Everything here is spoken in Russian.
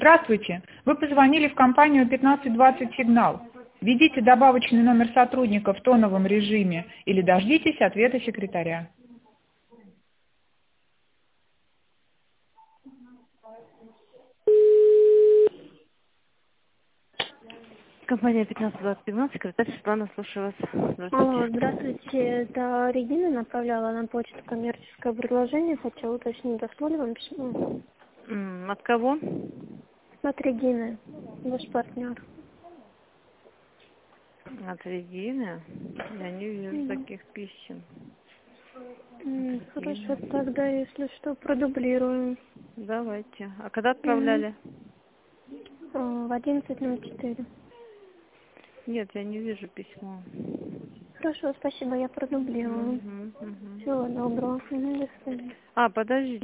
Здравствуйте. Вы позвонили в компанию 1520 «Сигнал». Введите добавочный номер сотрудника в тоновом режиме или дождитесь ответа секретаря. Компания 1520 секретарь Светлана, слушаю вас. Алло, Здравствуйте. здравствуйте. Это Регина направляла на почту коммерческое предложение. Хотела уточнить, дошло ли вам письмо? От кого? От Регины, ваш партнер. От Регины? Я не вижу таких писем. Хорошо, тогда, если что, продублируем. Давайте. А когда отправляли? В 11:04. Нет, я не вижу письмо. Хорошо, спасибо, я продублирую. Всего доброго. До свидания. Подождите.